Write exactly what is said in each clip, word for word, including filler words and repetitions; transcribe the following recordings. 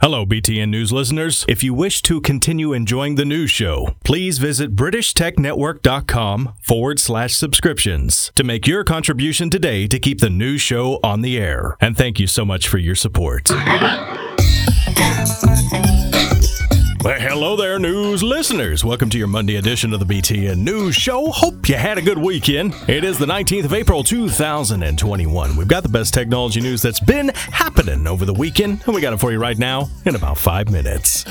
Hello, B T N News listeners. If you wish to continue enjoying the news show, please visit BritishTechNetwork.com forward slash subscriptions to make your contribution today to keep the news show on the air. And thank you so much for your support. Well, hello there, news listeners. Welcome to your Monday edition of the B T N News Show. Hope you had a good weekend. It is the nineteenth of April, two thousand twenty-one. We've got the best technology news that's been happening over the weekend, and we got it for you right now in about five minutes.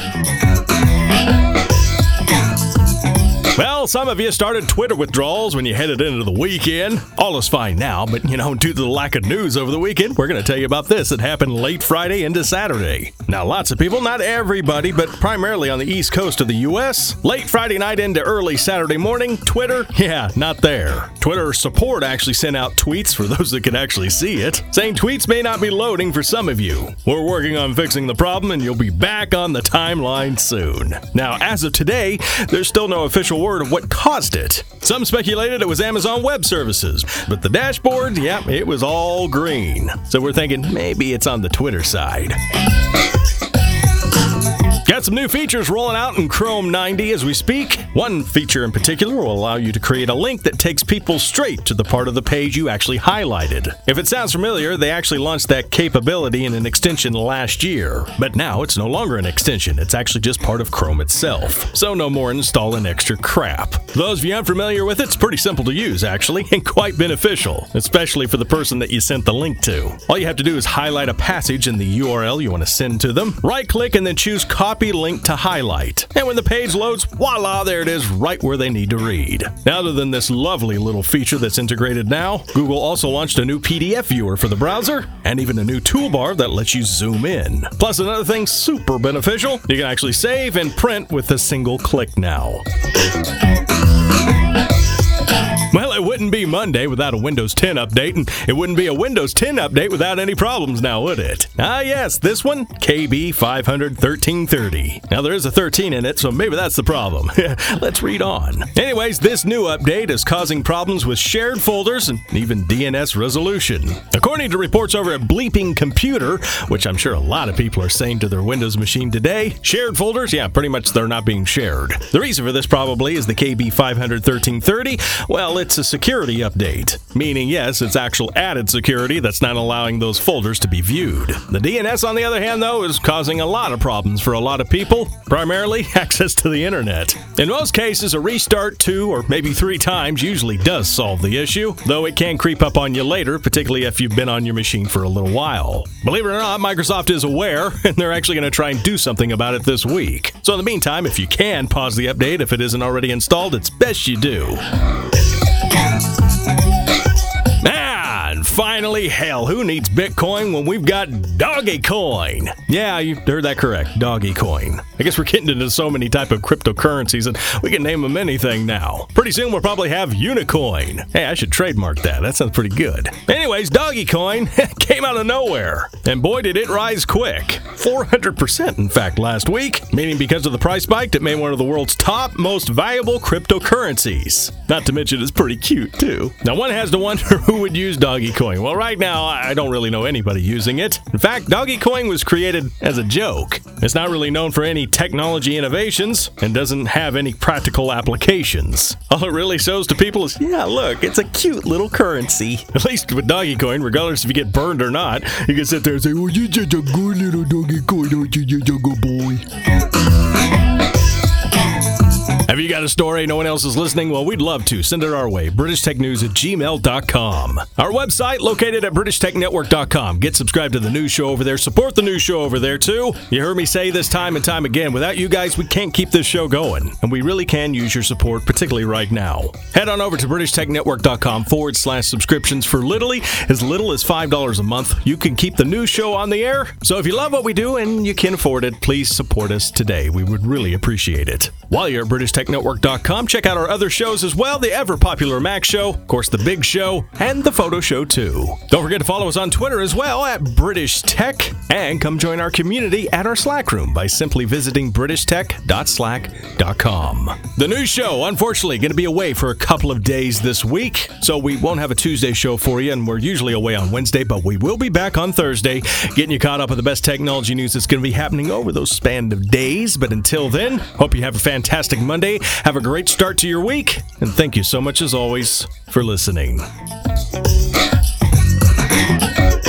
Well, some of you started Twitter withdrawals when you headed into the weekend. All is fine now, but, you know, due to the lack of news over the weekend, we're going to tell you about this that happened late Friday into Saturday. Now, lots of people, not everybody, but primarily on the East Coast of the U S, late Friday night into early Saturday morning, Twitter, yeah, not there. Twitter support actually sent out tweets for those that could actually see it, saying tweets may not be loading for some of you. We're working on fixing the problem, and you'll be back on the timeline soon. Now, as of today, there's still no official word of what caused it. Some speculated it was Amazon Web Services, but the dashboard, yeah, it was all green. So we're thinking maybe it's on the Twitter side. Got some new features rolling out in Chrome ninety as we speak. One feature in particular will allow you to create a link that takes people straight to the part of the page you actually highlighted. If it sounds familiar, they actually launched that capability in an extension last year. But now it's no longer an extension, it's actually just part of Chrome itself. So no more installing extra crap. For those of you unfamiliar with it, it's pretty simple to use actually, and quite beneficial, especially for the person that you sent the link to. All you have to do is highlight a passage in the U R L you want to send to them, right-click and then choose Copy Link to Highlight. And when the page loads, voila, there it is right where they need to read. Now, other than this lovely little feature that's integrated now, Google also launched a new P D F viewer for the browser and even a new toolbar that lets you zoom in. Plus, another thing super beneficial, you can actually save and print with a single click now. Well, it wouldn't be Monday without a Windows ten update, and it wouldn't be a Windows ten update without any problems now, would it? Ah, yes, this one, K B five hundred thirteen thirty. Now, there is a thirteen in it, so maybe that's the problem. Let's read on. Anyways, this new update is causing problems with shared folders and even D N S resolution. According to reports over at Bleeping Computer, which I'm sure a lot of people are saying to their Windows machine today, shared folders, yeah, pretty much they're not being shared. The reason for this probably is the K B five hundred thirteen thirty. Well, it's a security update, meaning yes, it's actual added security that's not allowing those folders to be viewed. The D N S, on the other hand, though, is causing a lot of problems for a lot of people, primarily access to the internet. In most cases, a restart two or maybe three times usually does solve the issue, though it can creep up on you later, particularly if you've been on your machine for a little while. Believe it or not, Microsoft is aware, and they're actually going to try and do something about it this week. So in the meantime, if you can pause the update if it isn't already installed, it's best you do. And finally, hell, who needs Bitcoin when we've got Dogecoin? Yeah, you heard that correct, Dogecoin. I guess we're getting into so many type of cryptocurrencies and we can name them anything now. Pretty soon we'll probably have Unicoin. Hey, I should trademark that. That sounds pretty good. Anyways, Dogecoin came out of nowhere. And boy, did it rise quick. four hundred percent, in fact, last week. Meaning because of the price spike, it made one of the world's top most valuable cryptocurrencies. Not to mention it's pretty cute, too. Now, one has to wonder who would use Dogecoin. Well, right now, I don't really know anybody using it. In fact, Dogecoin was created as a joke. It's not really known for any technology innovations and doesn't have any practical applications. All it really shows to people is, yeah, look, it's a cute little currency. At least with Dogecoin, regardless if you get burned or not, you can sit there and say, well, you're just a good little Dogecoin, aren't you, you good boy? Have you got a story no one else is listening? Well, we'd love to. Send it our way. British Tech News at gmail dot com. Our website located at British Tech Network dot com. Get subscribed to the news show over there. Support the news show over there, too. You heard me say this time and time again. Without you guys, we can't keep this show going. And we really can use your support, particularly right now. Head on over to British Tech Network dot com forward slash subscriptions for literally as little as five dollars a month. You can keep the news show on the air. So if you love what we do and you can afford it, please support us today. We would really appreciate it. While you're at British Tech network dot com. Check out our other shows as well, the ever-popular Mac Show, of course, the Big Show, and the Photo Show, too. Don't forget to follow us on Twitter as well, at British Tech, and come join our community at our Slack room by simply visiting british tech dot slack dot com. The new show, unfortunately, going to be away for a couple of days this week, so we won't have a Tuesday show for you, and we're usually away on Wednesday, but we will be back on Thursday, getting you caught up with the best technology news that's going to be happening over those span of days. But until then, hope you have a fantastic Monday, have a great start to your week, and thank you so much, as always, for listening.